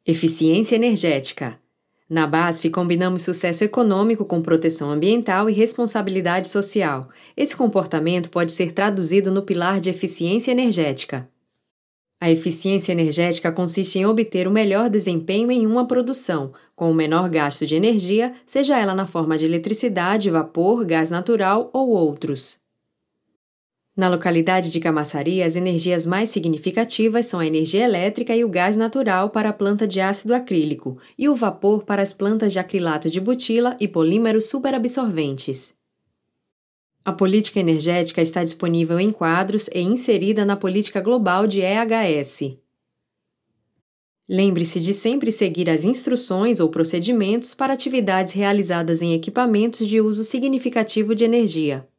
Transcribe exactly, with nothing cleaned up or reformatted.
Eficiência energética. Na BASF, combinamos sucesso econômico com proteção ambiental e responsabilidade social. Esse comportamento pode ser traduzido no pilar de eficiência energética. A eficiência energética consiste em obter o melhor desempenho em uma produção, com o menor gasto de energia, seja ela na forma de eletricidade, vapor, gás natural ou outros. Na localidade de Camaçari, as energias mais significativas são a energia elétrica e o gás natural para a planta de ácido acrílico e o vapor para as plantas de acrilato de butila e polímeros superabsorventes. A política energética está disponível em quadros e inserida na política global de E H S. Lembre-se de sempre seguir as instruções ou procedimentos para atividades realizadas em equipamentos de uso significativo de energia.